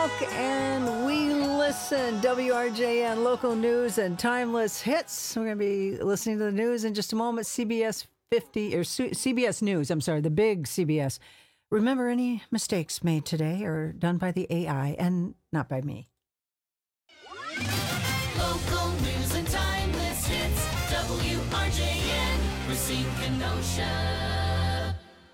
look and we listen. WRJN, local news and timeless hits. We're going to be listening to the news in just a moment. CBS News, the big CBS. Remember, any mistakes made today are done by the AI and not by me. Local news and timeless hits. WRJN, Racine, Kenosha.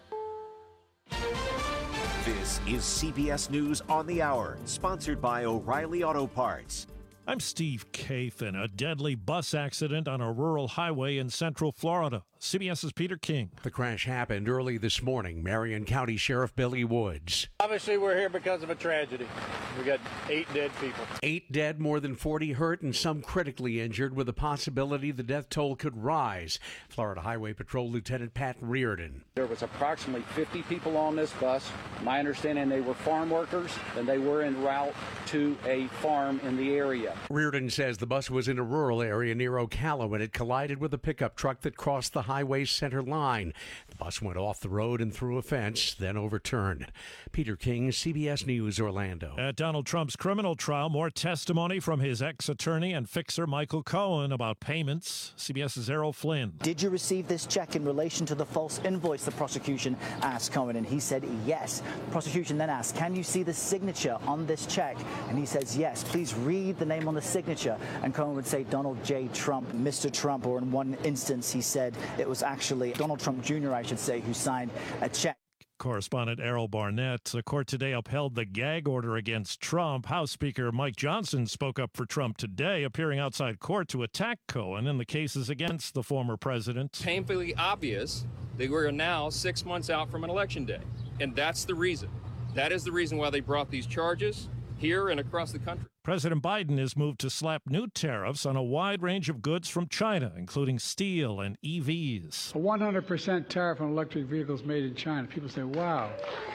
This is CBS News on the Hour, sponsored by O'Reilly Auto Parts. I'm Steve Kathan. A deadly bus accident on a rural highway in central Florida. CBS's Peter King. The crash happened early this morning. Marion County Sheriff Billy Woods. Obviously, we're here because of a tragedy. We got 8 dead people. 8 dead, more than 40 hurt, and some critically injured, with a possibility the death toll could rise. Florida Highway Patrol Lieutenant Pat Reardon. There was approximately 50 people on this bus. My understanding, they were farm workers, and they were en route to a farm in the area. Reardon says the bus was in a rural area near Ocala when it collided with a pickup truck that crossed the highway's center line. The bus went off the road and through a fence, then overturned. Peter King, CBS News, Orlando. At Donald Trump's criminal trial, more testimony from his ex-attorney and fixer Michael Cohen about payments. CBS's Errol Flynn. Did you receive this check in relation to the false invoice, the prosecution asked Cohen, and he said yes. The prosecution then asked, can you see the signature on this check? And he says yes. Please read the name on the signature. And Cohen would say Donald J. Trump, Mr. Trump, or in one instance he said it was actually Donald Trump Jr., I should say, who signed a check. Correspondent Errol Barnett. The court today upheld the gag order against Trump. House Speaker Mike Johnson spoke up for Trump today, appearing outside court to attack Cohen in the cases against the former president. Painfully obvious that we're now 6 months out from an election day. And that's the reason. That is the reason why they brought these charges here and across the country. President Biden has moved to slap new tariffs on a wide range of goods from China, including steel and EVs. A 100% tariff on electric vehicles made in China. People say, wow.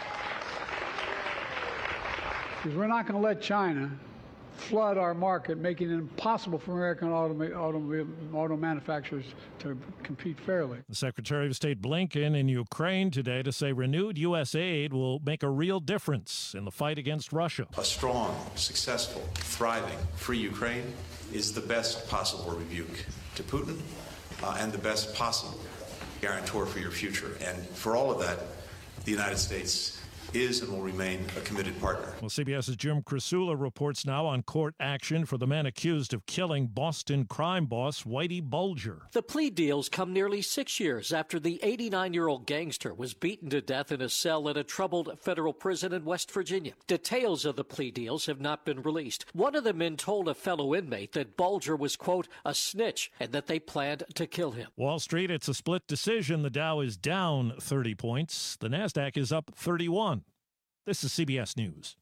Because we're not going to let China flood our market, making it impossible for American auto manufacturers to compete fairly. The Secretary of State Blinken in Ukraine today to say renewed U.S. aid will make a real difference in the fight against Russia. A strong, successful, thriving, free Ukraine is the best possible rebuke to Putin and the best possible guarantor for your future. And for all of that, the United States is and will remain a committed partner. Well, CBS's Jim Krasula reports now on court action for the man accused of killing Boston crime boss Whitey Bulger. The plea deals come nearly 6 years after the 89-year-old gangster was beaten to death in a cell at a troubled federal prison in West Virginia. Details of the plea deals have not been released. One of the men told a fellow inmate that Bulger was, quote, a snitch, and that they planned to kill him. Wall Street, it's a split decision. The Dow is down 30 points. The NASDAQ is up 31. This is CBS News.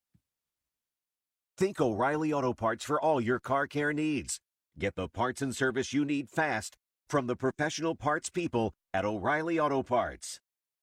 Think O'Reilly Auto Parts for all your car care needs. Get the parts and service you need fast from the professional parts people at O'Reilly Auto Parts.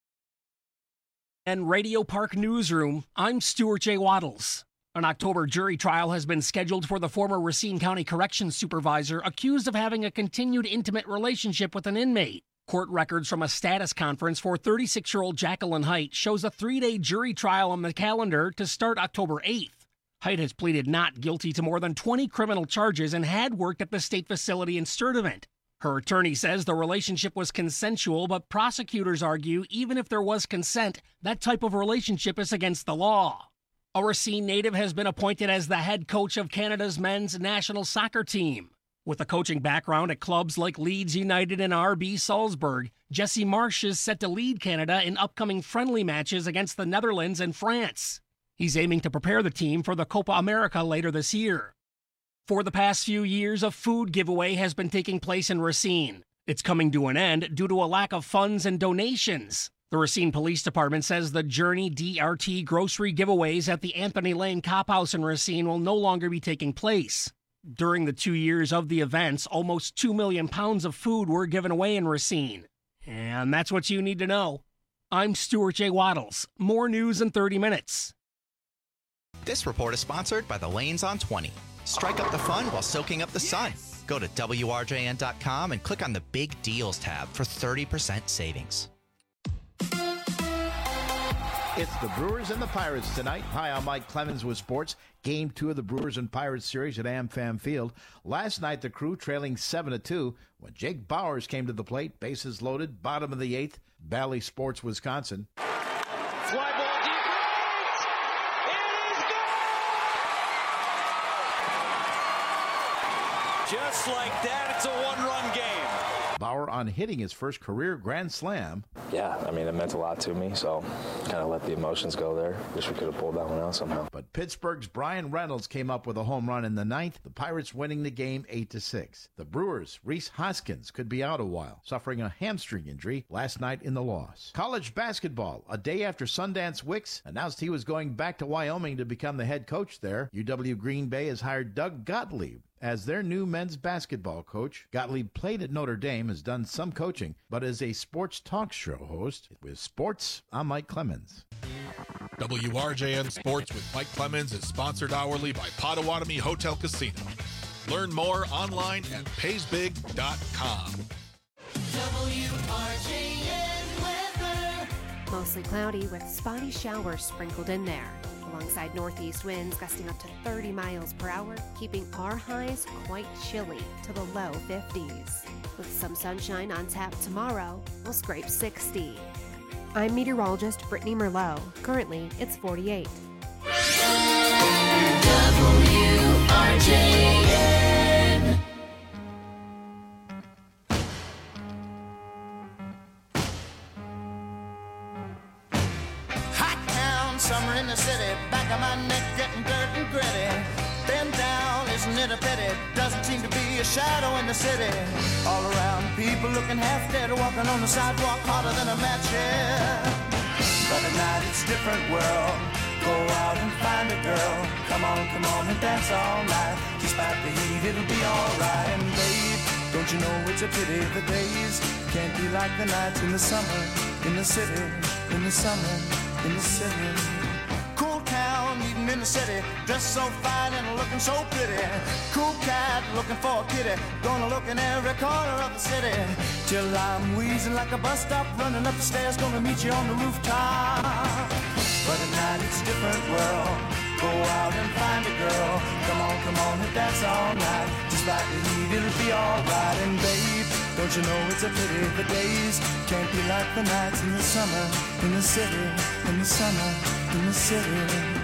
And Radio Park Newsroom, I'm Stuart J. Waddles. An October jury trial has been scheduled for the former Racine County Corrections Supervisor accused of having a continued intimate relationship with an inmate. Court records from a status conference for 36-year-old Jacqueline Height shows a 3-day jury trial on the calendar to start October 8th. Height has pleaded not guilty to more than 20 criminal charges and had worked at the state facility in Sturtevant. Her attorney says the relationship was consensual, but prosecutors argue even if there was consent, that type of relationship is against the law. A Racine native has been appointed as the head coach of Canada's men's national soccer team. With a coaching background at clubs like Leeds United and RB Salzburg, Jesse Marsh is set to lead Canada in upcoming friendly matches against the Netherlands and France. He's aiming to prepare the team for the Copa America later this year. For the past few years, a food giveaway has been taking place in Racine. It's coming to an end due to a lack of funds and donations. The Racine Police Department says the Journey DRT grocery giveaways at the Anthony Lane Cop House in Racine will no longer be taking place. During the 2 years of the events, almost 2 million pounds of food were given away in Racine. And that's what you need to know. I'm Stuart J. Waddles. More news in 30 minutes. This report is sponsored by the Lanes on 20. Strike up the fun while soaking up the sun. Go to WRJN.com and click on the Big Deals tab for 30% savings. It's the Brewers and the Pirates tonight. Hi, I'm Mike Clemens with sports. Game 2 of the Brewers and Pirates series at AmFam Field. Last night, the Crew trailing 7-2 when Jake Bauers came to the plate. Bases loaded, bottom of the 8th. Bally Sports, Wisconsin. Fly ball deep right. It is good. Just like that, it's a one-run game. Bauer on hitting his first career grand slam. Yeah, I mean, it meant a lot to me, so kind of let the emotions go there. Wish we could have pulled that one out somehow. But Pittsburgh's Brian Reynolds came up with a home run in the 9th, the Pirates winning the game 8-6. The Brewers' Rhys Hoskins could be out a while, suffering a hamstring injury last night in the loss. College basketball, a day after Sundance Wicks announced he was going back to Wyoming to become the head coach there. UW Green Bay has hired Doug Gottlieb as their new men's basketball coach. Gottlieb played at Notre Dame, has done some coaching, but is a sports talk show host. With sports, I'm Mike Clemens. WRJN Sports with Mike Clemens is sponsored hourly by Potawatomi Hotel Casino. Learn more online at paysbig.com. WRJN weather. Mostly cloudy with spotty showers sprinkled in there, alongside northeast winds gusting up to 30 miles per hour, keeping our highs quite chilly to the low 50s. With some sunshine on tap tomorrow, we'll scrape 60. I'm meteorologist Brittany Merlot. Currently, it's 48. WRJN. Hot town, summer in the city, back of my neck getting dirt and gritty. Bend down, isn't it a pity? Doesn't seem to be a shadow in the city. All around, people looking half dead, walking on the sidewalk harder than a match here. But at night it's a different world. Go out and find a girl. Come on and dance all night. Despite the heat, it'll be alright. And babe, don't you know it's a pity the days can't be like the nights in the summer, in the city, in the summer, in the city. Cool town, eating in the city, dressed so fine and looking so pretty. Cool cat, looking for a kitty, gonna look in every corner of the city. Till I'm wheezing like a bus stop, running up the stairs, gonna meet you on the rooftop. But at night it's a different world. Go out and find a girl. Come on and dance all night. Despite the heat, it'll be alright. And babe, don't you know it's a pity the days can't be like the nights in the summer, in the city, in the summer, in the city.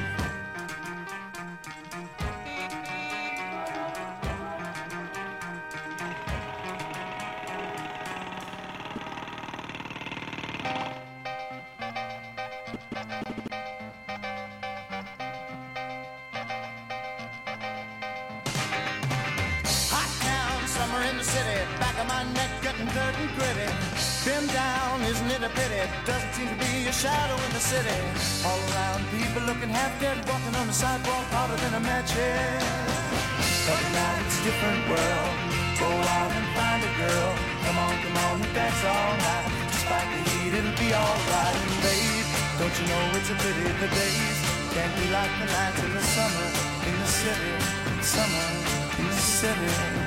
Doesn't seem to be a shadow in the city. All around, people looking half dead, walking on the sidewalk harder than a match head. But now it's a different world. Go out and find a girl. Come on and dance all night. Despite the heat, it'll be alright. And babe, don't you know it's a pity the days can't be like the nights in the summer, in the city, summer, in the city.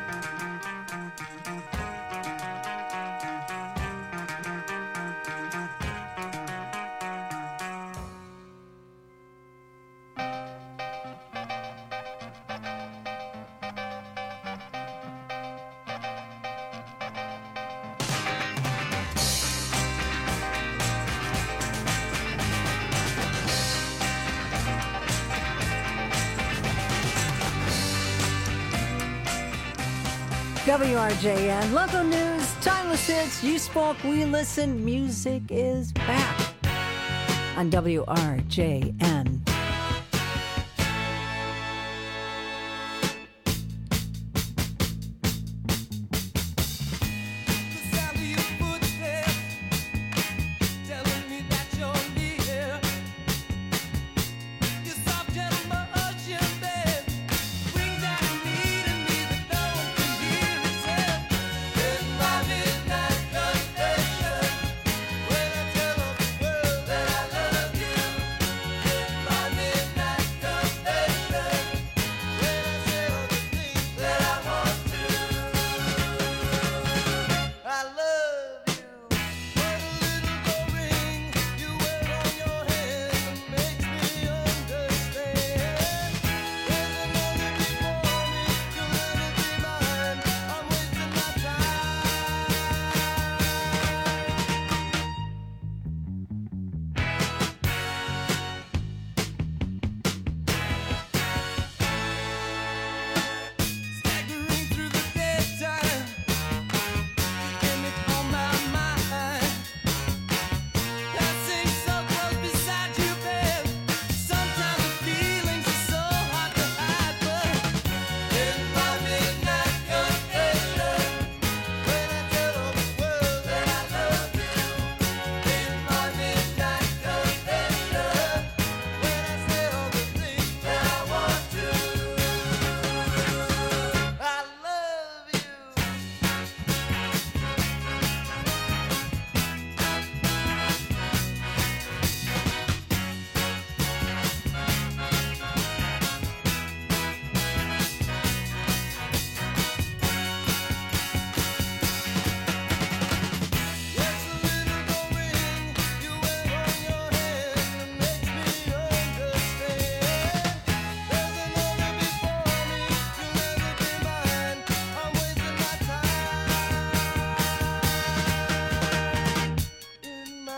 WRJN, local news, timeless hits, you spoke, we listen, music is back on WRJN.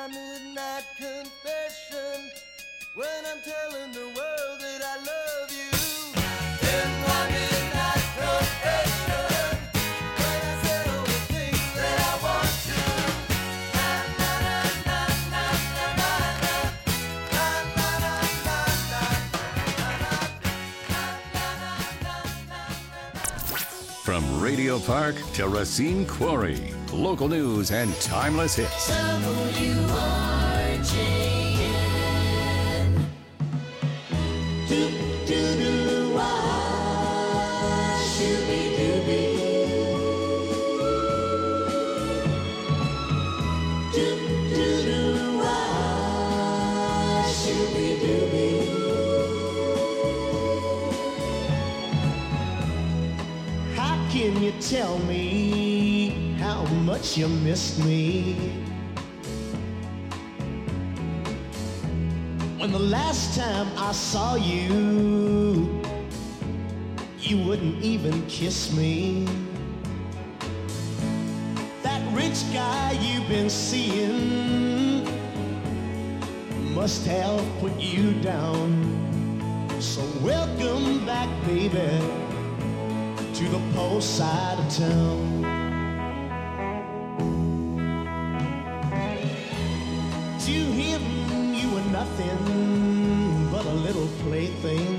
my midnight confession when I'm telling the world that I love you. In my midnight confession when I say all the things that I want to. Na na na na na na na na na. From Radio Park to Racine Quarry, local news and timeless hits. WRJN. Do-do-do-wah, shooby-dooby. Do-do-do-wah, shooby-dooby. How can you tell me how much you missed me? When the last time I saw you, you wouldn't even kiss me. That rich guy you've been seeing must have put you down. So welcome back, baby, to the post side of town. To him you were nothing but a little plaything.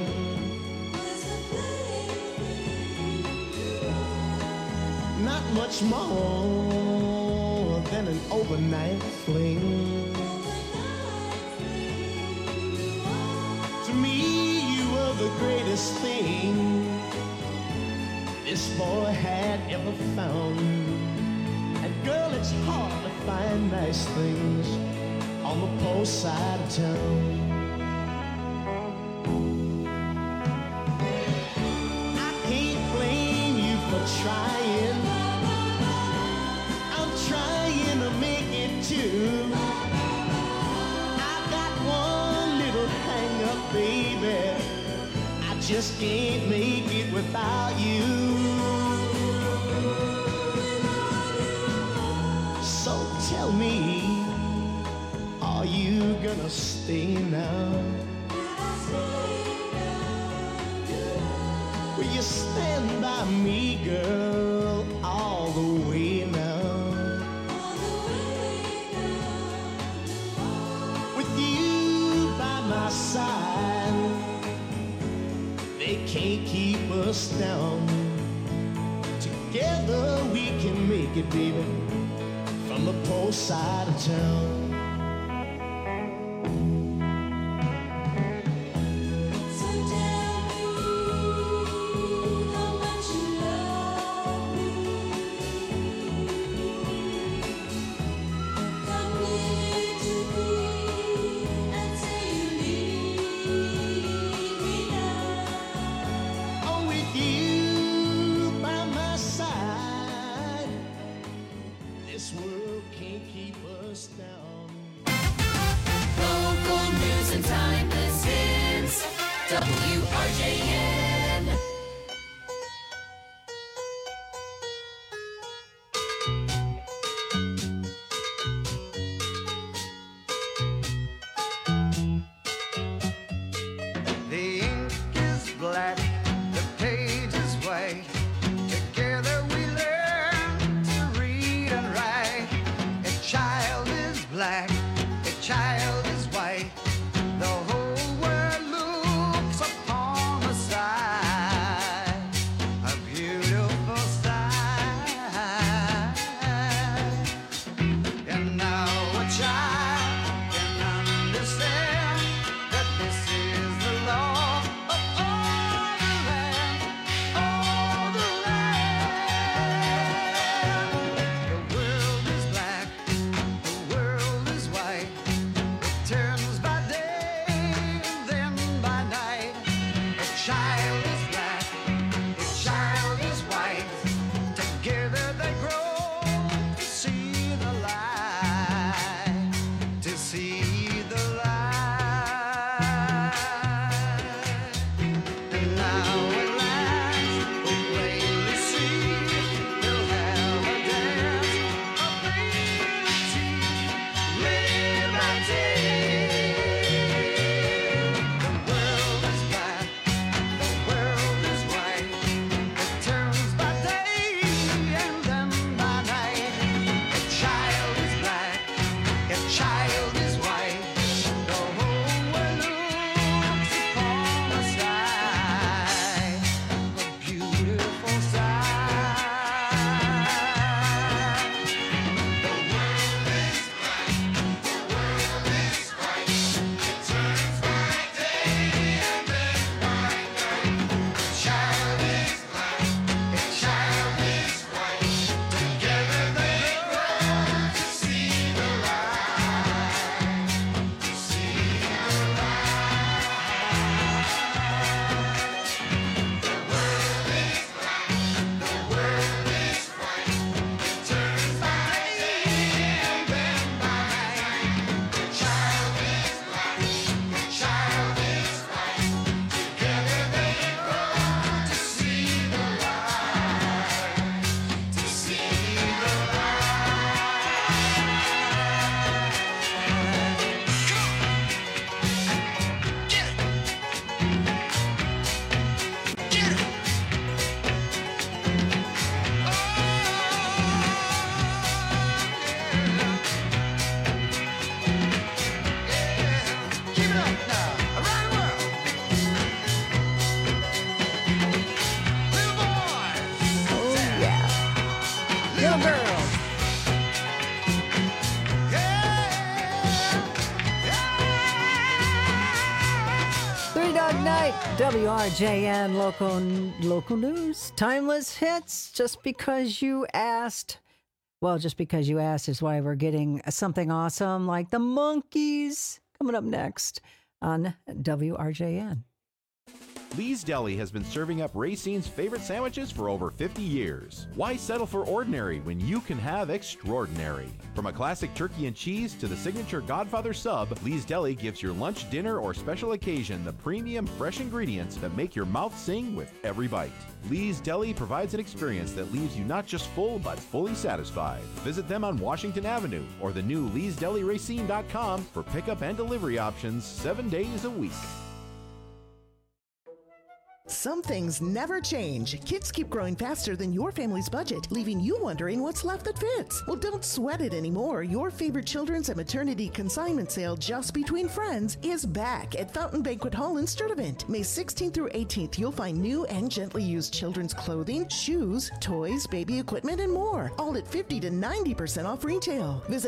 Not much more than an overnight fling. To me you were the greatest thing this boy had ever found. And girl, it's hard to find nice things on the post side of town. I can't blame you for trying. I'm trying to make it too. I got one little hang up, baby. I just can't make it without you. So tell me, are you gonna stay now? Will you stand by me, girl, all the way now? With you by my side, they can't keep us down. Together we can make it, baby, from the post side of town. WRJN. The ink is black, the page is white. Together we learn to read and write. A child is black, a child is white. The whole world looks upon the sight, a beautiful sight. And now a child can understand that this is the law of all the land, all the land. The world is black, the world is white. right, WRJN local news, timeless hits. Just because you asked. Well, just because you asked is why we're getting something awesome like the Monkees coming up next on WRJN. Lee's Deli has been serving up Racine's favorite sandwiches for over 50 years. Why settle for ordinary when you can have extraordinary? From a classic turkey and cheese to the signature Godfather sub, Lee's Deli gives your lunch, dinner, or special occasion the premium fresh ingredients that make your mouth sing with every bite. Lee's Deli provides an experience that leaves you not just full, but fully satisfied. Visit them on Washington Avenue or the new Lee'sDeliRacine.com for pickup and delivery options 7 days a week. Some things never change. Kids keep growing faster than your family's budget, leaving you wondering what's left that fits. Well, don't sweat it anymore. Your favorite children's and maternity consignment sale, Just Between Friends, is back at Fountain Banquet Hall in Sturtevant. May 16th through 18th, you'll find new and gently used children's clothing, shoes, toys, baby equipment, and more. All at 50 to 90% off retail. Visit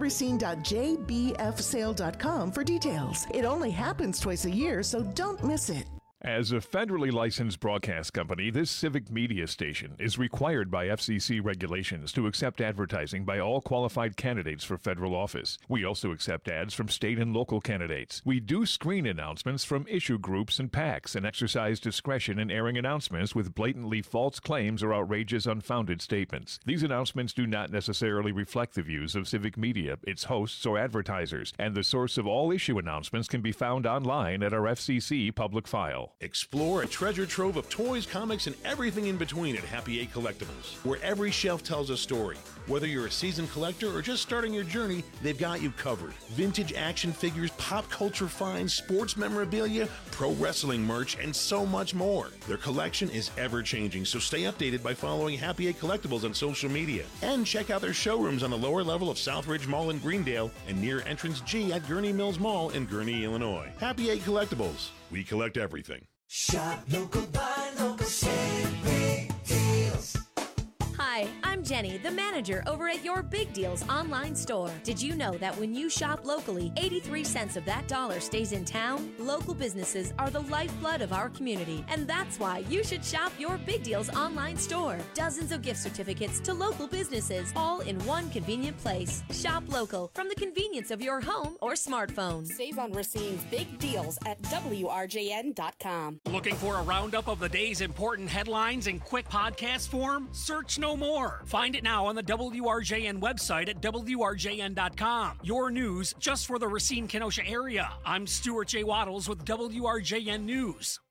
KenoshaRacine.jbfsale.com for details. It only happens twice a year, so don't miss it. As a federally licensed broadcast company, this civic media station is required by FCC regulations to accept advertising by all qualified candidates for federal office. We also accept ads from state and local candidates. We do screen announcements from issue groups and PACs and exercise discretion in airing announcements with blatantly false claims or outrageous, unfounded statements. These announcements do not necessarily reflect the views of civic media, its hosts, or advertisers, and the source of all issue announcements can be found online at our FCC public file. Explore a treasure trove of toys, comics, and everything in between at Happy Eight Collectibles, where every shelf tells a story. Whether you're a seasoned collector or just starting your journey, they've got you covered. Vintage action figures, pop culture finds, sports memorabilia, pro wrestling merch, and so much more. Their collection is ever-changing, so stay updated by following Happy Eight Collectibles on social media. And check out their showrooms on the lower level of Southridge Mall in Greendale and near Entrance G at Gurney Mills Mall in Gurney, Illinois. Happy Eight Collectibles. We collect everything. Shop local, buy local, save big deals. Hi, I'm Jenny, the manager over at Your Big Deals online store. Did you know that when you shop locally, 83 cents of that dollar stays in town? Local businesses are the lifeblood of our community, and that's why you should shop Your Big Deals online store. Dozens of gift certificates to local businesses, all in one convenient place. Shop local from the convenience of your home or smartphone. Save on Racine's big deals at WRJN.com. Looking for a roundup of the day's important headlines in quick podcast form? Search no more. Find it now on the WRJN website at WRJN.com. Your news just for the Racine-Kenosha area. I'm Stuart J. Waddles with WRJN News.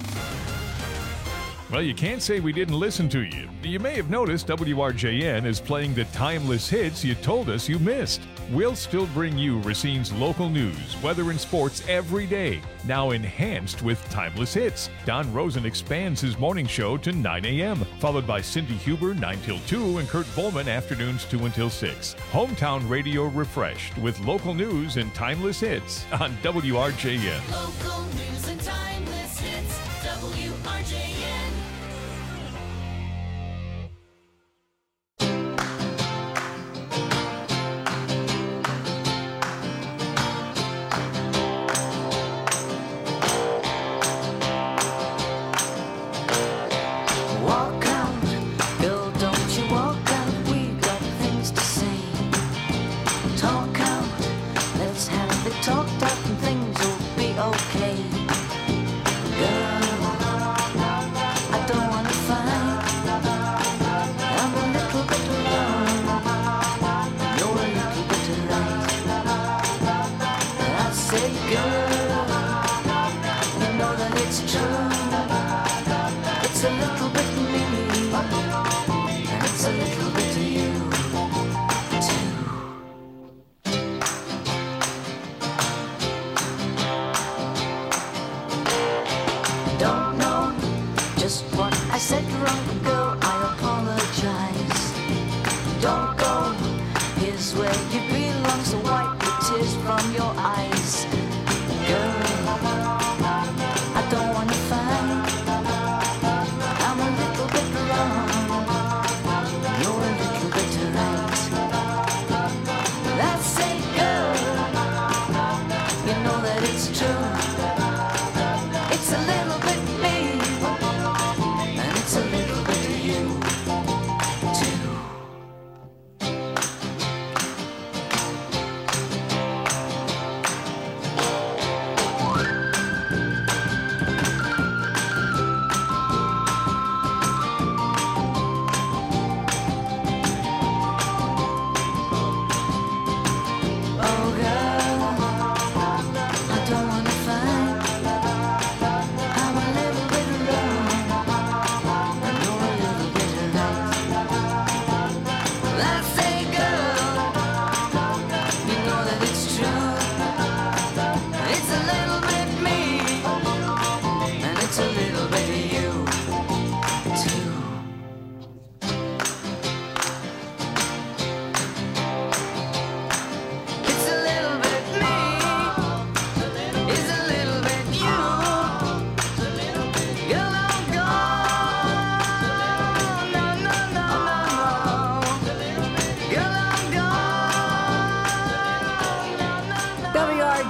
Well, you can't say we didn't listen to you. You may have noticed WRJN is playing the timeless hits you told us you missed. We'll still bring you Racine's local news, weather, and sports every day, now enhanced with timeless hits. Don Rosen expands his morning show to 9 a.m., followed by Cindy Huber 9 till 2 and Kurt Volman afternoons 2 until 6. Hometown radio refreshed with local news and timeless hits on WRJN. Local news and timeless hits, WRJN. I said wrong, girl, I apologize. Don't go, here's where you belong, so wipe the tears from your eyes. Girl, I don't wanna fight, I'm a little bit wrong, you're a little bit right. That's it, girl, you know that it's true, it's a little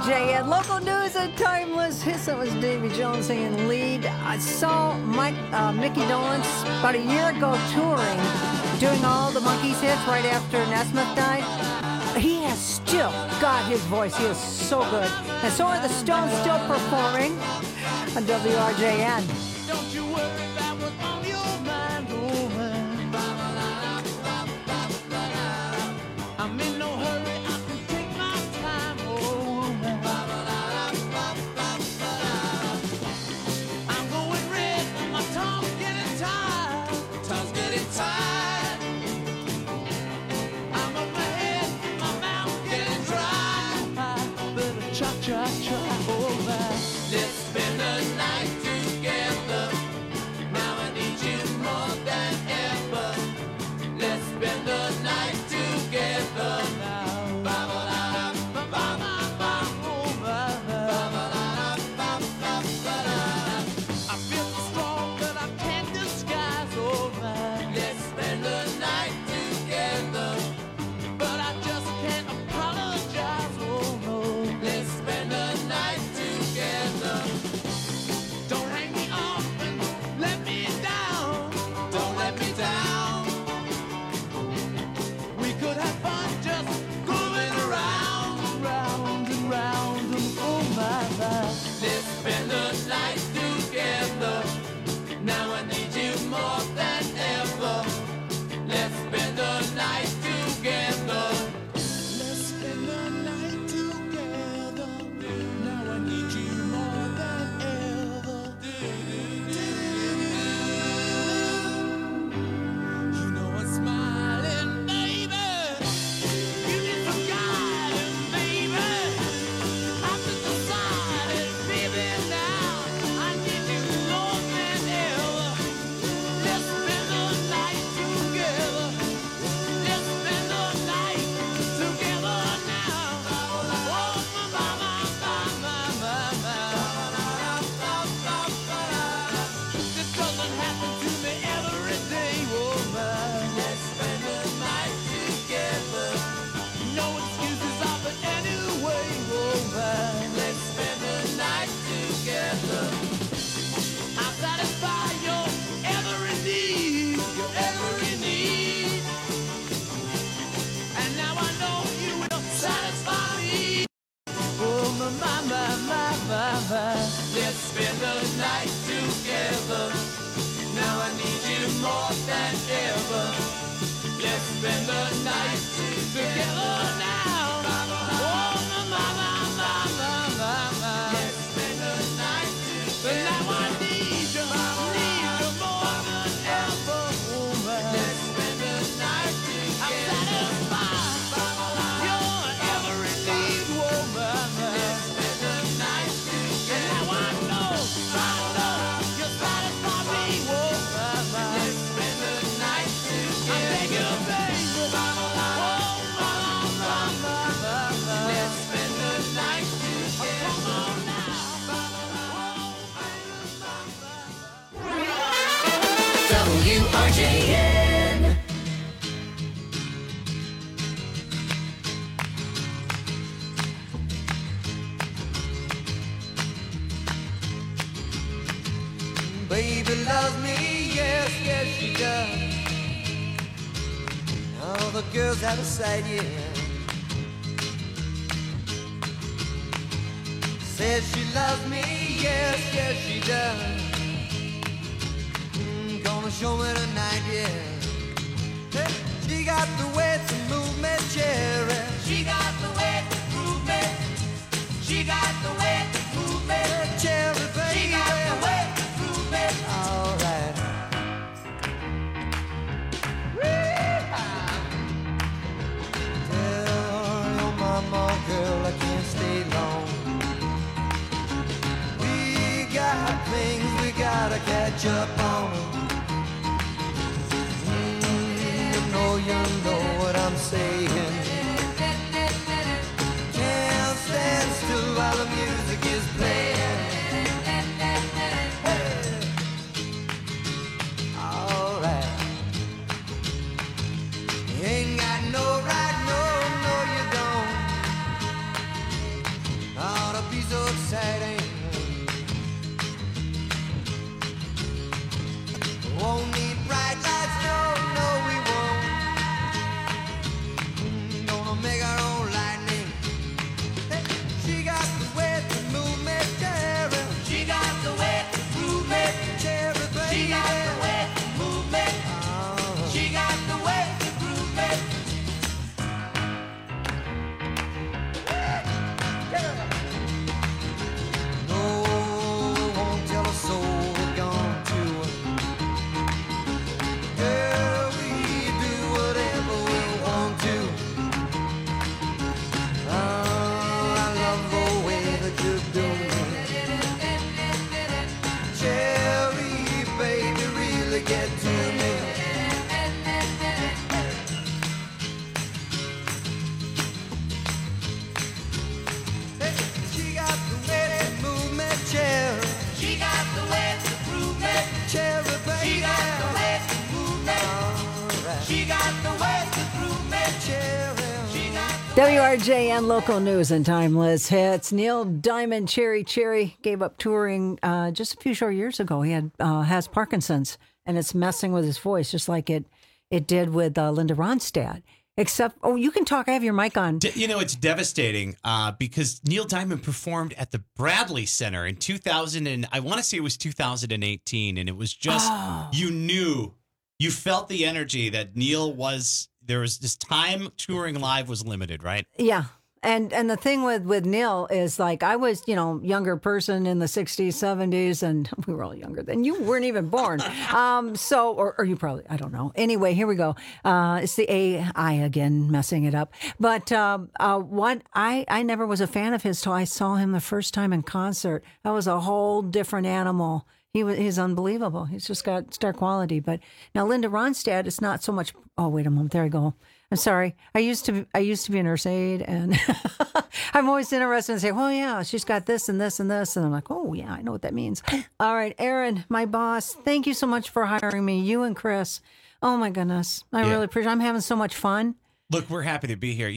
WRJN. Local news and timeless hits. That was Davy Jones singing lead. I saw Mickey Dolenz about a year ago touring, doing all the Monkees hits right after Nesmith died. He has still got his voice. He is so good. And so are the Stones still performing on WRJN. Don't you worry about what's on your mind, woman. I'm in no hurry, I can take my time, oh woman. I'm going red, my tongue's getting tired. Tongue's getting tired. I'm up my head, my mouth getting dry. Better cha-cha-cha over. Let's spend the night together. Now I need you more than ever. Let's spend the night together now. I feel so strong that I can't disguise, oh man. Let's spend the night together, but I just can't apologize, oh no. Let's spend the night together. Don't hang me off and let me down. Don't let me down. We could have fun just going around and round and round and oh my God. Let's spend the night together. Now I need you more than ever. Let's spend the night together. Let's spend the night together. Now I need you more than ever. You know I'm smiling, baby. You need some guidance, baby. I've just decided, baby, now I need you more than ever. Let's spend the night together. Let's spend the night together now. Oh, my. This doesn't happen to me every day, woman. Let's spend the night together. No excuses offered anyway, woman. Let's spend the night together. I'll satisfy your every need, and now I know you will satisfy me. Oh, my. Let's spend the night together. Now I need you more than ever. Let's spend the night together now. Oh, my. Let's spend the night together. Now I need you more than ever, woman. Let's spend the night together. I'll satisfy your every need, woman. Let's spend the night together. And now I know you satisfy me, woman. Let's spend the night together. I beg you, baby. Oh, let's spend the night together. Come on now. WRJN. Baby loves me, yes, she does. All the girls out of sight, yeah. Says she loves me, yes, she does. Gonna show me tonight, yeah. Hey, she got the way to move me, cherry. She got the way to move me. She got the way to move me, cherry, baby. She got the way to move me. All right. Tell your mama, girl, I can't stay long. We got things we gotta catch up on. You know what I'm saying. Can't stand still while the music is playing. Hey. All right. You ain't got no right, no, you don't. exciting. Won't need bright lights, no, we won't. Gonna make our own lightning. She got the way to move me, Cherry. She got the way to move me, Cherry, baby. She got the way to move me. She got the way to groove me. No, won't tell a soul we're gone to. Girl, we do whatever we want to. I love the way that you do me. Cherry, baby, really get to me. She got the way to move me, Cherry. She got the way to prove me, Cherry, baby. She got the way to move me. She got the way to prove me, Cherry. She got WRJN local news and timeless hits. Neil Diamond, Cherry gave up touring just a few short years ago. He has Parkinson's, and it's messing with his voice, just like it did with Linda Ronstadt. Except, you can talk. I have your mic on. It's devastating because Neil Diamond performed at the Bradley Center in 2000, and I want to say it was 2018, and it was just you felt the energy that Neil was. There was this time touring live was limited, right? Yeah. And the thing with Neil is, like, I was, younger person in the 60s, 70s, and we were all younger then. You weren't even born. Or you probably, I don't know. Anyway, here we go. It's the AI again, messing it up. But I never was a fan of his till I saw him the first time in concert. That was a whole different animal. He's unbelievable. He's just got star quality. But now Linda Ronstadt is not so much. Oh, wait a moment. There I go. I'm sorry. I used to be a nurse aide, and I'm always interested in saying, "Oh yeah, she's got this and this and this," and I'm like, "Oh yeah, I know what that means." All right, Aaron, my boss. Thank you so much for hiring me. You and Chris. Oh my goodness, I really appreciate. I'm having so much fun. Look, we're happy to be here.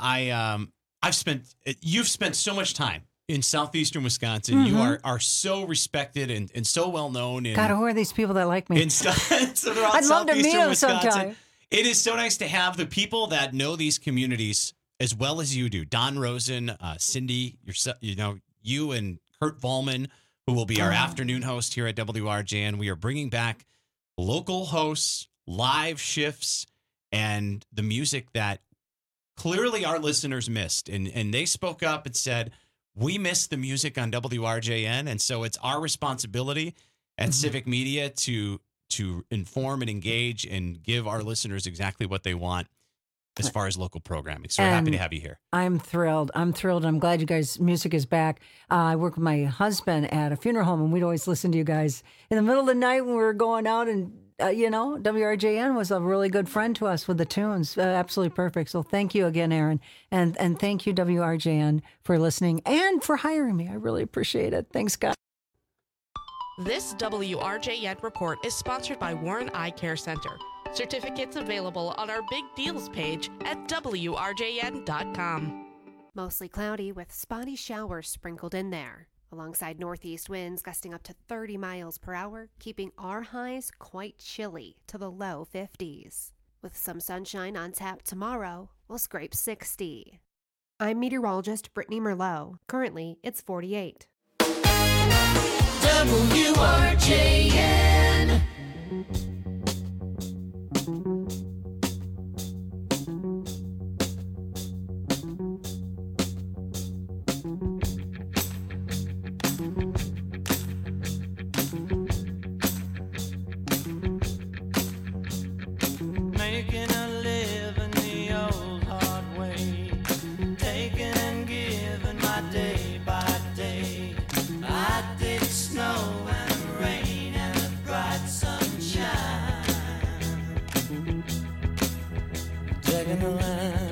You've spent so much time in southeastern Wisconsin. Mm-hmm. You are so respected and so well known. God, who are these people that like me? I'd love to meet them sometime. It is so nice to have the people that know these communities as well as you do. Don Rosen, Cindy, yourself, you and Kurt Vollman, who will be our afternoon host here at WRJN. We are bringing back local hosts, live shifts, and the music that clearly our listeners missed. And they spoke up and said, we missed the music on WRJN, and so it's our responsibility at Civic Media to inform and engage and give our listeners exactly what they want as far as local programming. So we're happy to have you here. I'm thrilled. I'm glad you guys' music is back. I work with my husband at a funeral home, and we'd always listen to you guys in the middle of the night when we were going out, and WRJN was a really good friend to us with the tunes. Absolutely perfect. So thank you again, Aaron. And thank you, WRJN, for listening and for hiring me. I really appreciate it. Thanks, guys. This WRJN report is sponsored by Warren Eye Care Center. Certificates available on our big deals page at WRJN.com. Mostly cloudy with spotty showers sprinkled in there, alongside northeast winds gusting up to 30 miles per hour, keeping our highs quite chilly to the low 50s. With some sunshine on tap tomorrow, we'll scrape 60. I'm meteorologist Brittany Merlot. Currently, it's 48. WRJN. Making a living the old hard way, taking and giving my day by day. I did snow and rain and the bright sunshine. Dragging the line,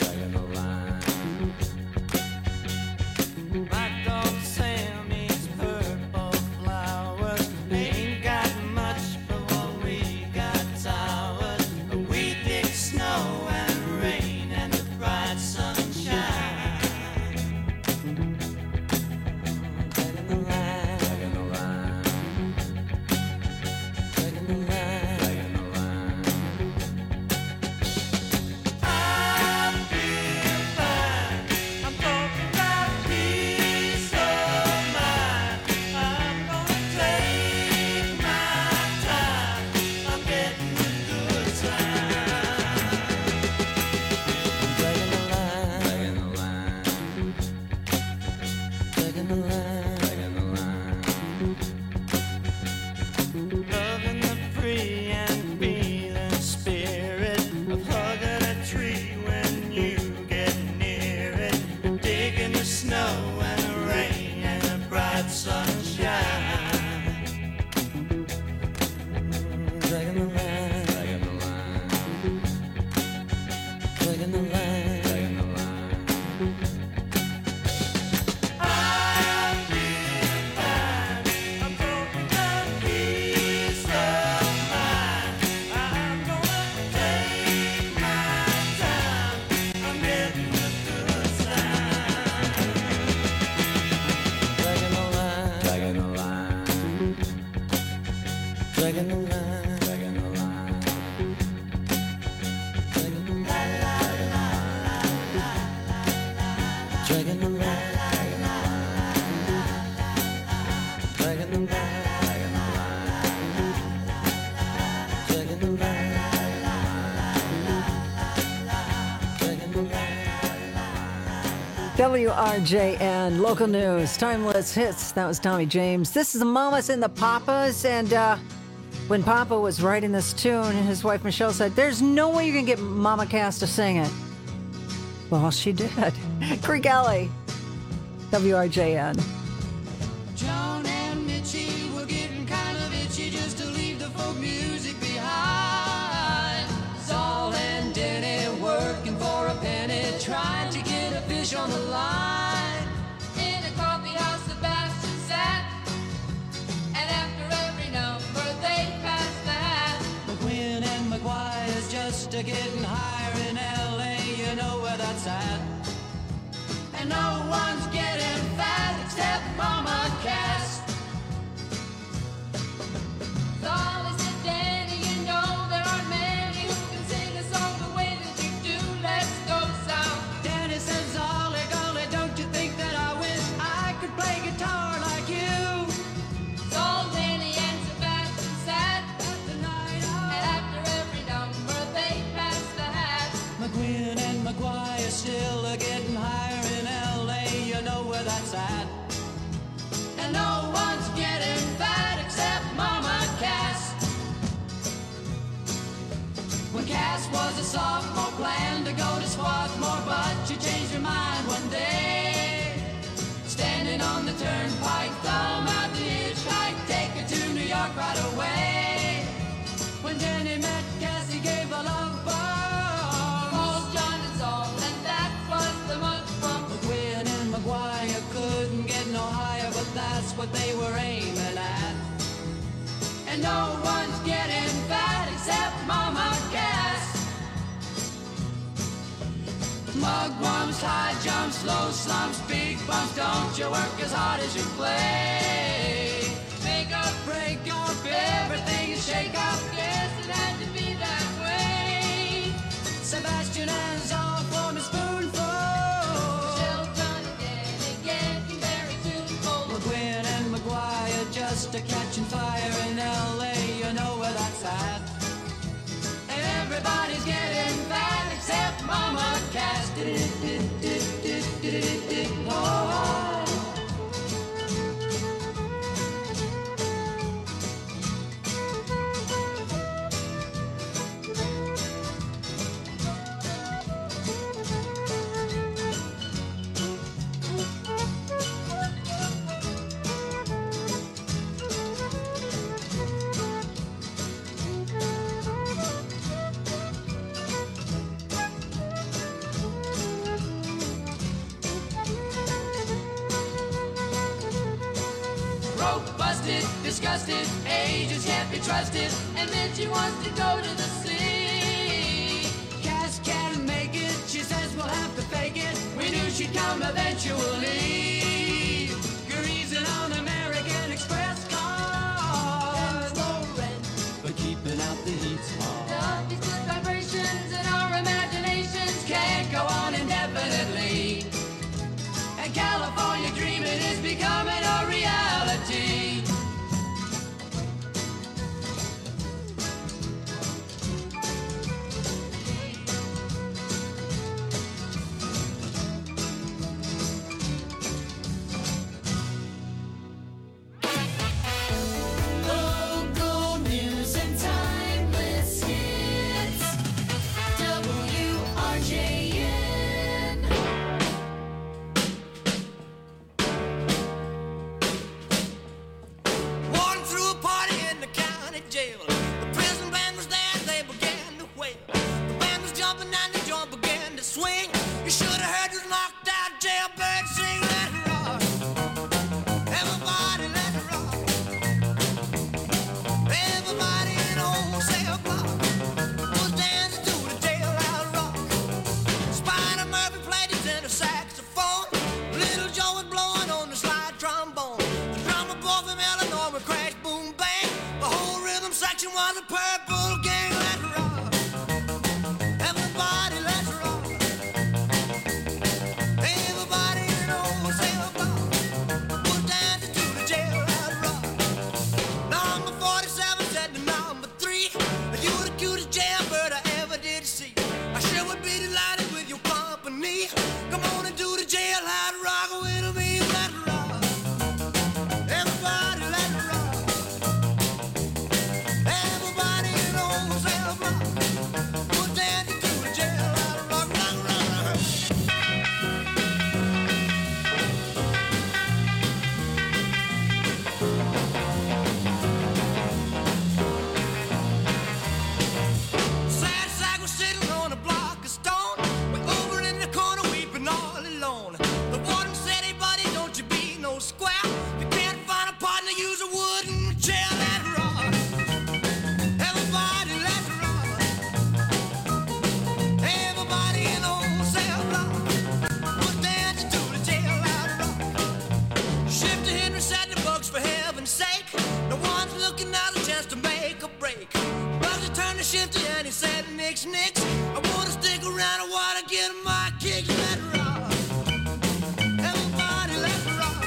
My dog Sam eats purple flowers. Ain't got much, but what we got towers. We dig snow and rain and the bright sunshine. Dragging the line, dragging the line. Loving the free and feeling spirit of hugging a tree when you get near it. Digging the snow and the rain and the bright sunshine. Dragging the line, dragging the line. Dragging the line, dragging the line. Dragging the line, dragging the line. Dragging the line, dragging the line. Dragging the line, dragging the line. Dragging the line, dragging the line. WRJN, local news, timeless hits. That was Tommy James. This is the Mamas and the Papas, and when Papa was writing this tune, his wife Michelle said, "There's no way you can get Mama Cass to sing it." Well, she did. Creek Alley, WRJN. John and Mitchie were getting kind of itchy just to leave the folk music behind. Saul and Denny working for a penny, trying to get a fish on the line. In a coffee house, Sebastian sat, and after every number they passed that. McQueen and McGuire's just a getting higher in LA, you know where that's at. And no one's getting fat except Mama Cass. Solly said, Danny, you know there aren't many who can sing a song the way that you do. Let's go south. Danny said, Solly, golly, don't you think that I wish I could play guitar like you? So Danny and Sebastian sat the night out, and after every number they passed the hat. McQueen and McGuire still are getting higher in LA, you know where that's at. And no one's getting fat except Mama Cass. When Cass was a sophomore, planned to go to Swarthmore, but she changed her mind one day. Standing on the turnpike, thumb out the hitchhike, take her to New York right away. When Jenny met Cass, he gave a love bomb. Called John and Saul, and that was the month from. McQueen and McGuire couldn't get no higher, but that's what they were aiming at. And no one's getting fat except Mama Cass. Mugwumps, high jumps, low slumps, big bumps, don't you work as hard as you play. Make up, break up, everything is shake up, guess it had to be that way. Sebastian and Saul form a spoonful. Still John and Danny getting very tuneful. McQueen and McGuire just a catching fire in LA, you know where that's at. And everybody's getting fat except Mama Cass. Oh. Disgusted, agents can't be trusted, and then she wants to go to the sea. Cass can't make it, she says we'll have to fake it. We knew she'd come eventually. Greasing on American Express cars. Low rent, but keeping out the heat's hard. These good vibrations in our imaginations can't go on indefinitely. And California dreaming is becoming a reality. was a purple gang, let's rock. Everybody, let's rock. Everybody in the old cell block was dancing to the jailhouse rock. Number 47 said to number 3, you were the cutest jailbird I ever did see. I sure would be delighted with your company. Come on and do the jailhouse rock with me, let's rock. Everybody, let's rock. Everybody in the old cell block was dancing to the jailhouse rock, rock, rock, rock. Sad sack was sitting on a block of stone, way over in the corner weeping all alone. The warden said, hey buddy, don't you be no square. You can't find a partner, use a wooden chair. Let's rock. Everybody, let's rock. Everybody in the old cell block was dancing to the jailhouse rock. Shifter Henry said to Bugs, for heaven's sake, no one's looking out a chance to make a break. Bugsy turned to Shifter and he said, nix, nix, I wanna stick around, I wanna get my kicks. Let's rock. Everybody, let's rock.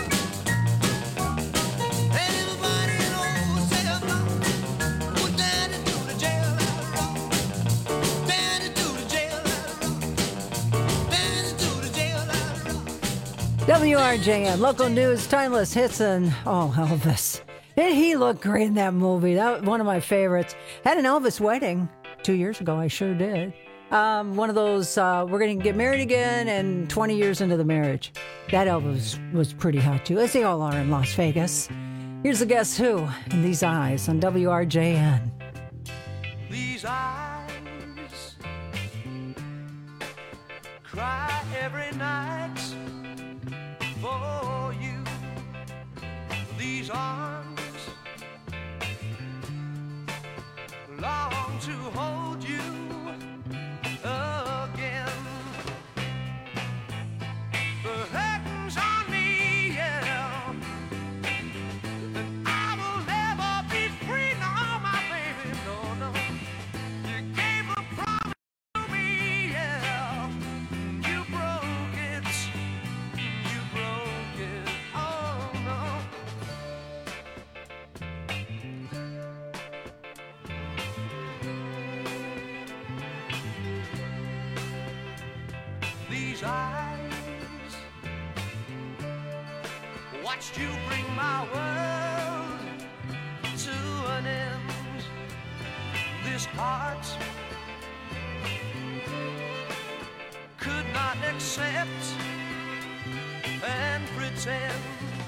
Everybody in the old cell block was dancing to the jailhouse rock. Dancing to the jailhouse rock. Dancing to the jailhouse rock. WRJN, local news, timeless hits, and Elvis. Did he look great in that movie? That was one of my favorites. Had an Elvis wedding 2 years ago. I sure did. One of those, we're going to get married again, and 20 years into the marriage. That Elvis was pretty hot, too, as they all are in Las Vegas. Here's the Guess Who and These Eyes on WRJN. These eyes cry every night for you. These arms long to hold you again. The curtains on me, yeah. And I will never be free, no, my baby, no, no. You gave a promise to me, yeah. You broke it, oh no. These eyes watched you bring my world to an end. This heart could not accept and pretend.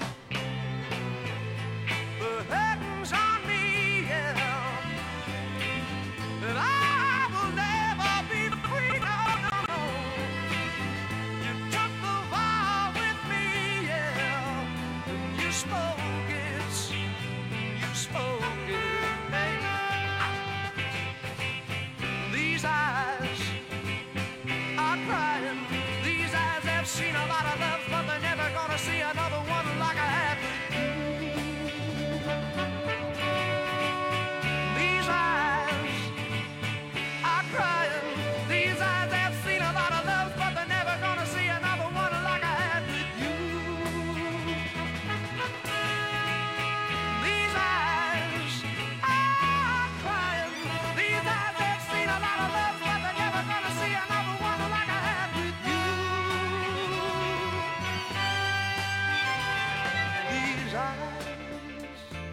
The curtains on me, yeah, and I will never be free, no, no, no. You took the vow with me, yeah, and you spoke it, hey. These eyes are crying, these eyes have seen a lot of love, but they're never gonna see another one like I had with you. These eyes are crying, these eyes have seen a lot of love, but they're never gonna see another one like I had with you. These eyes are crying, these eyes have seen a lot of love, but they're never gonna see another one like I had with you. These eyes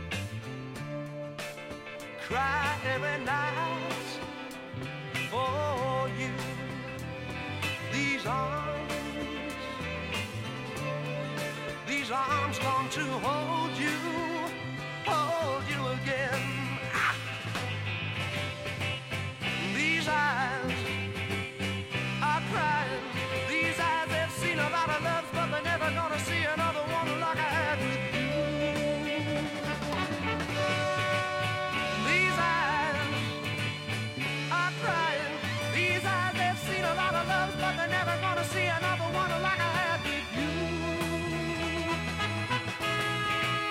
cry every night for you. These arms long to hold you again. Ah. These eyes are crying, these eyes have seen a lot of love, but they're never gonna see another one like I had with you. These eyes are crying, these eyes have seen a lot of love, but they're never gonna see another one like I had with you.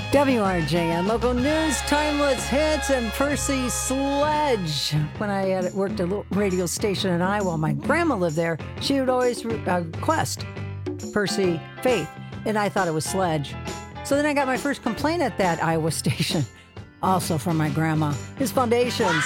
WRJN, local news, timeless hits, and Percy Sledge. When I had worked at a little radio station in Iowa, my grandma lived there. She would always request Percy Faith, and I thought it was Sledge. So then I got my first complaint at that Iowa station, also from my grandma. His Foundations.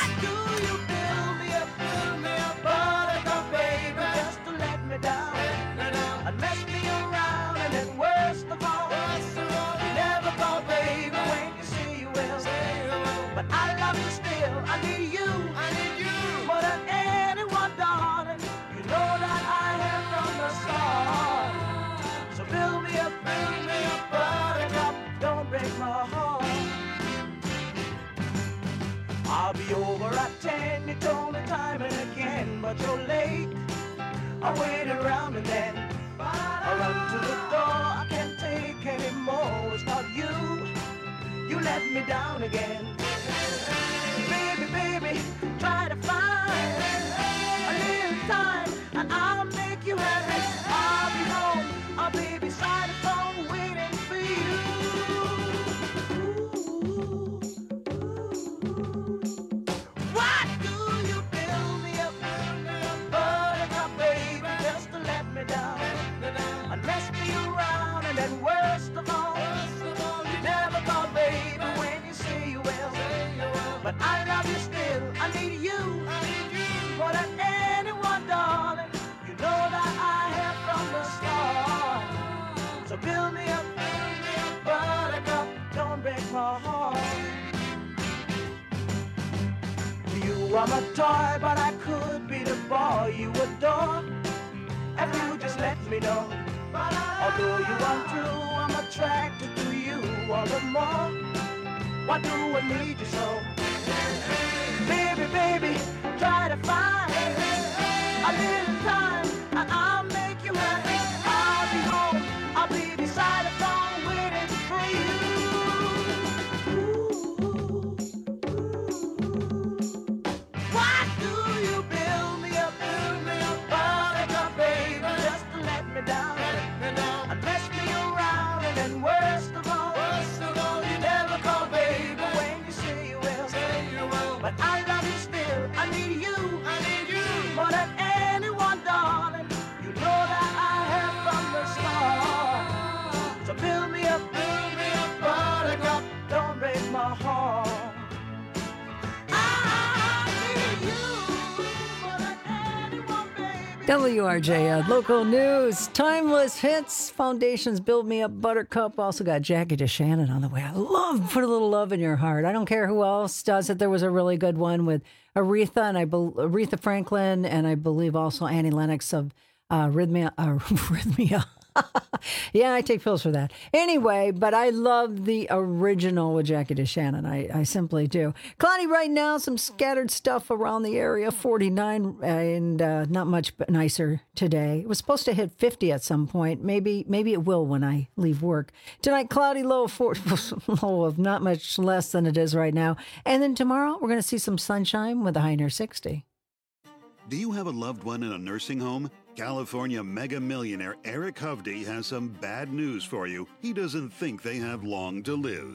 I'll be over at 10, you told me time and again, but you're late. I waited around and then I run to the door, I can't take anymore. It's not you, you let me down again. Baby, baby, try to find a little time and I'll make you happy. I'll be home, I'll be beside the phone waiting for you. Why do you build me up, buttercup, baby, just to let me down? And mess me around, and then worst of all, you never call, baby, when you say you will. But I love you still, I need you more than anyone, darling. You know that I have from the start. So build me up, buttercup, don't break my heart. You are my toy, but I could be the boy you adore if you just let me know. Although you are true, I'm attracted to you all the more. Why do I need you so? Baby, baby, try to find a little time and I'll make you happy. I'll be home, I'll be beside the phone waiting for you. Why do you build me up, buttercup, baby, just to let me down? And mess me around, and then worst of all, you never call, baby, when you say you will. But I love you still, I need you more than anyone, darling. You know that I have from the start. So build me up, buttercup, don't break my heart. WRJN, local news, timeless hits, Foundations, Build Me Up, Buttercup. Also got Jackie DeShannon on the way. I love Put a Little Love in Your Heart. I don't care who else does it. There was a really good one with Aretha and Aretha Franklin, and I believe also Annie Lennox of Rhythmia. Yeah, I take pills for that. Anyway, but I love the original with Jackie DeShannon. I simply do. Cloudy right now, some scattered stuff around the area, 49 and not much nicer today. It was supposed to hit 50 at some point. Maybe it will when I leave work. Tonight, cloudy, low of not much less than it is right now. And then tomorrow, we're going to see some sunshine with a high near 60. Do you have a loved one in a nursing home? California mega millionaire Eric Hovde has some bad news for you. He doesn't think they have long to live.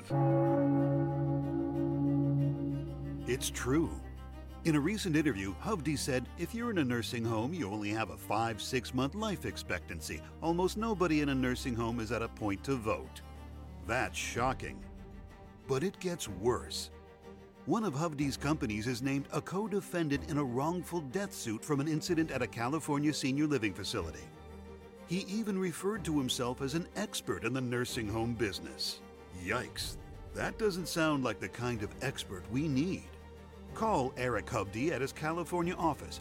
It's true. In a recent interview, Hovde said, if you're in a nursing home, you only have a 5-6 month life expectancy. Almost nobody in a nursing home is at a point to vote. That's shocking. But it gets worse. One of Hovde's companies is named a co-defendant in a wrongful death suit from an incident at a California senior living facility. He even referred to himself as an expert in the nursing home business. Yikes, that doesn't sound like the kind of expert we need. Call Eric Hovde at his California office,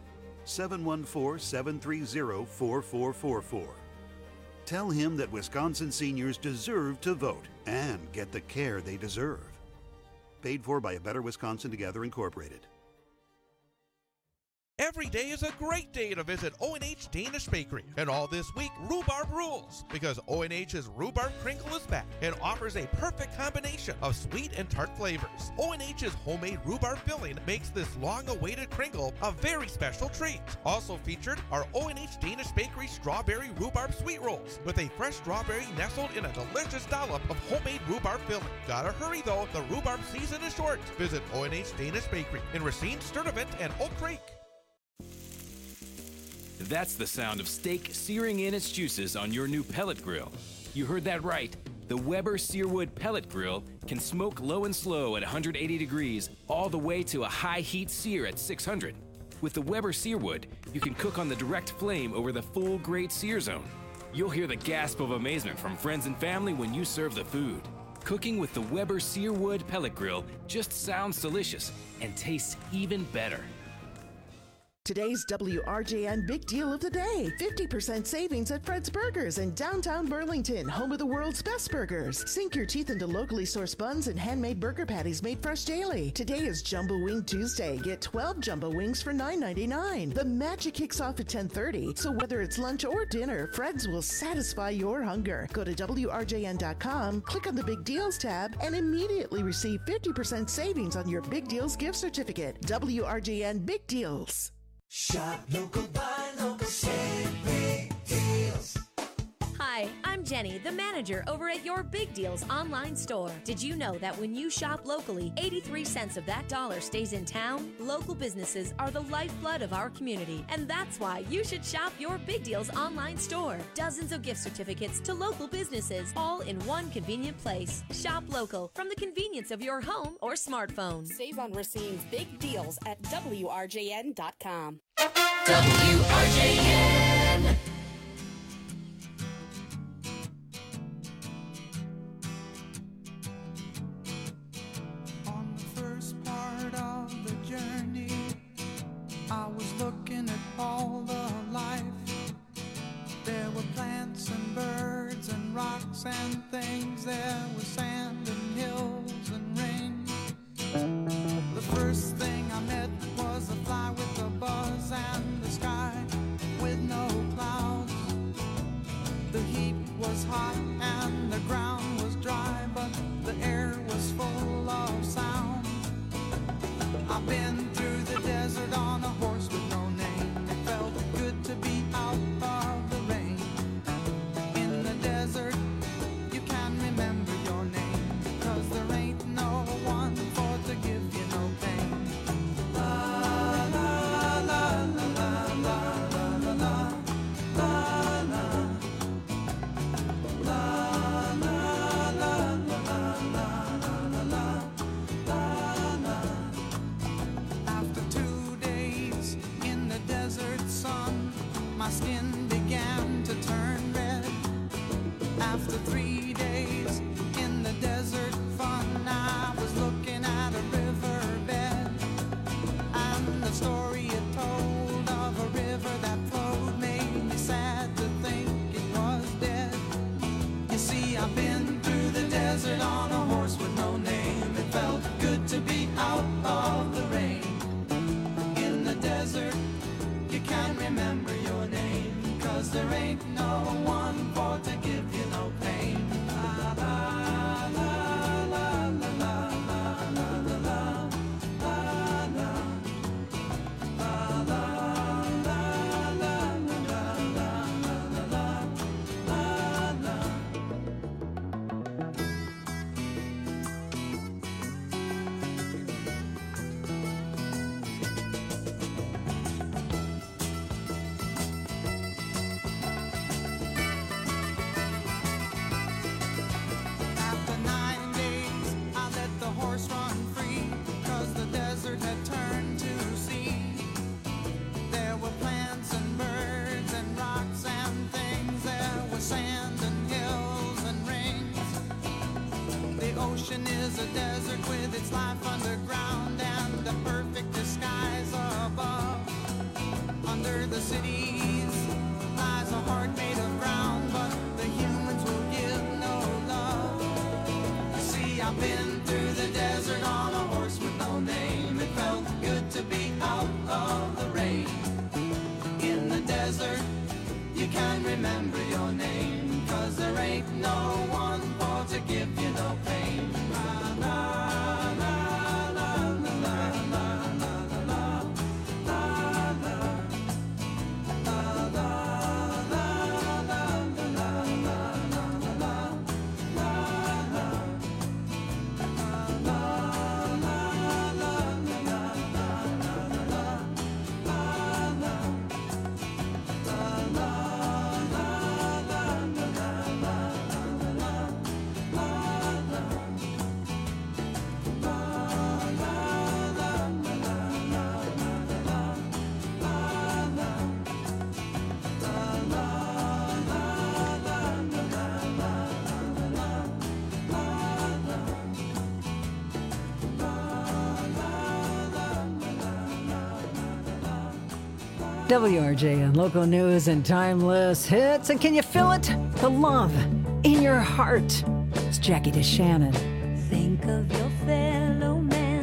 714-730-4444. Tell him that Wisconsin seniors deserve to vote and get the care they deserve. Paid for by A Better Wisconsin Together, Incorporated. Every day is a great day to visit O&H Danish Bakery. And all this week, rhubarb rules, because O&H's Rhubarb Crinkle is back and offers a perfect combination of sweet and tart flavors. O&H's homemade rhubarb filling makes this long-awaited crinkle a very special treat. Also featured are O&H Danish Bakery Strawberry Rhubarb Sweet Rolls with a fresh strawberry nestled in a delicious dollop of homemade rhubarb filling. Gotta hurry though, the rhubarb season is short. Visit O&H Danish Bakery in Racine, Sturtevant, and Oak Creek. That's the sound of steak searing in its juices on your new pellet grill. You heard that right. The Weber Searwood Pellet Grill can smoke low and slow at 180 degrees all the way to a high heat sear at 600. With the Weber Searwood, you can cook on the direct flame over the full grate sear zone. You'll hear the gasp of amazement from friends and family when you serve the food. Cooking with the Weber Searwood Pellet Grill just sounds delicious and tastes even better. Today's WRJN Big Deal of the Day. 50% savings at Fred's Burgers in downtown Burlington, home of the world's best burgers. Sink your teeth into locally sourced buns and handmade burger patties made fresh daily. Today is Jumbo Wing Tuesday. Get 12 jumbo wings for $9.99. The magic kicks off at 10:30, so whether it's lunch or dinner, Fred's will satisfy your hunger. Go to WRJN.com, click on the Big Deals tab, and immediately receive 50% savings on your Big Deals gift certificate. WRJN Big Deals. Shop local, buy local, save big deals. Hi, I'm Jenny, the manager over at Your Big Deals online store. Did you know that when you shop locally, 83 cents of that dollar stays in town? Local businesses are the lifeblood of our community, and that's why you should shop Your Big Deals online store. Dozens of gift certificates to local businesses, all in one convenient place. Shop local from the convenience of your home or smartphone. Save on Racine's big deals at WRJN.com. WRJN. I was looking at all the life. There were plants and birds and rocks and things. There was sand and hills and rain. The first thing I met was a fly with a buzz and the sky with no clouds. The heat was hot and the ground was dry, but the air was full of sound. I've been through the desert on a horse with no name. It felt good to be out of the rain. In the desert, you can remember your name, 'cause there ain't no one for to give you no pain. La la la la la la la la la la la la la la la la la. After 2 days in the desert sun, my skin began to turn red. After 3 days in the desert fun, I was looking at a riverbed, and the story it told of a river that flowed made me sad to think it was dead. You see, I've been through the desert on a horse with no name. It felt good to be out of the rain. In the desert, you can't remember your name, 'cause there ain't no one for to give you no pain. La la la la la la la la la la la la la la la la. After 9 days, I let the horse run free, 'cause the desert had turned to sea. There were plants and birds and rocks and things. There was sand and hills and rings. The ocean is a desert with its life underground and the perfect disguise above. Under the cities lies a heart made of ground, but the humans will give no love. You see, I've been through the desert on a horse with no name. It felt good to be out of the rain. WRJN, local news and timeless hits. And can you feel it? The love in your heart. It's Jackie DeShannon.